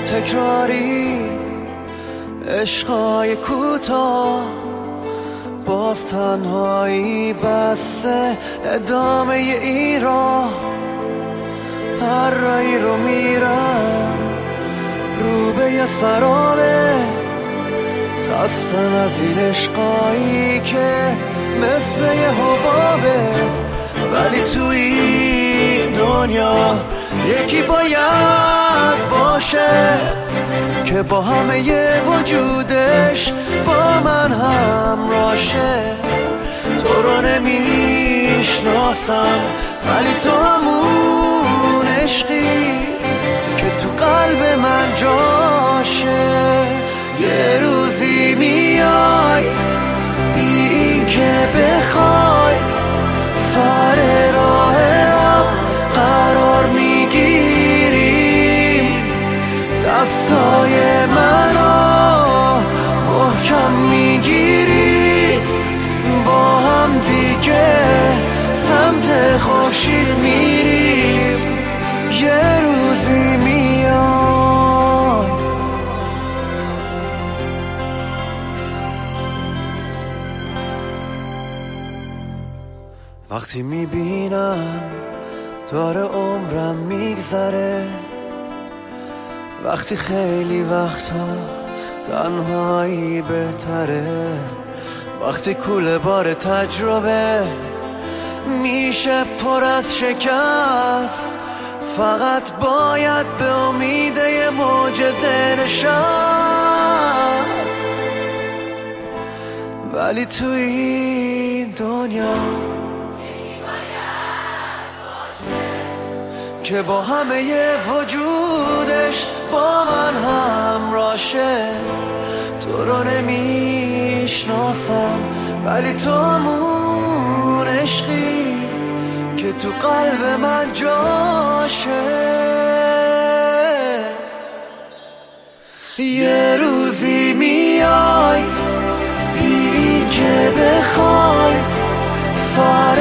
تکراری عشقای کوتاه باز تنهایی بسته ادامه این راه هر رایی رو میرم رو به یه سرابه خستم از این عشقایی که مثل یه حبابه ولی توی این دنیا یکی باید باشه که با همه ی وجودش با من همراشه تو رو نمیشناسم ولی تو همون عشقی که تو قلب من جاشه یه روزی میای بی این که بخوای سر راه هم قرار میگیریم دستای منو محکم میگیری با هم دیگه سمت خورشید میریم یه روزی میای وقتی میبینم داره عمرم میگذره وقتی خیلی وقتا تنهایی بهتره وقتی کوله بار تجربه میشه پر از شکست فقط باید به امید یه معجزه نشست ولی توی این دنیا که با همه ی وجودش با من همراشه تو رو نمیشناسم ولی تو همون عشقی که تو قلب من جاشه یه روزی میای بی این که بخوای